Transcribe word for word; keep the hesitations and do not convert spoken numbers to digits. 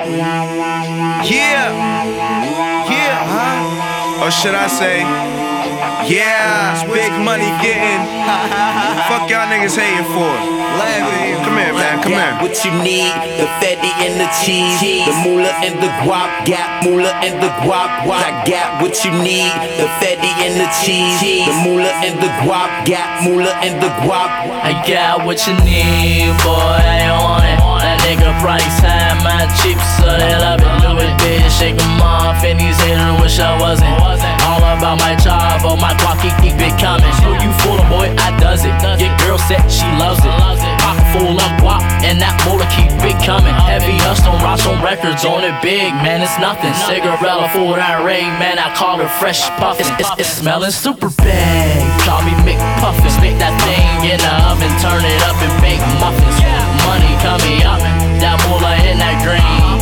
Yeah, yeah, huh? Or should I say, yeah, big money getting. Fuck y'all niggas hating for. Come here, man, come here. What you need, the fatty and the cheese, the moolah and the guap, gap, moolah and the guap, I got what you need, the fatty and the cheese, the moolah and the guap, gap, moolah and the guap. I got what you need, boy, I don't want it. That nigga price high, my cheap, so they love it. Do it, bitch, shake 'em off, and these haters wish I wasn't. All about my job, oh my guap, keep, keep it coming. Who you fooling, boy, I does it. Your girl said she loves it. Pocket full of guap, and that motor keep it coming. Heavy dust on rocks on records, on it big, man, it's nothing. Cigarella full that rain, man, I call it fresh puffin'. It's, it's, it's smelling super bad, call me McPuffin. Stick that thing in the oven, turn it up and bake muffins. Money coming up, that moolah in that green.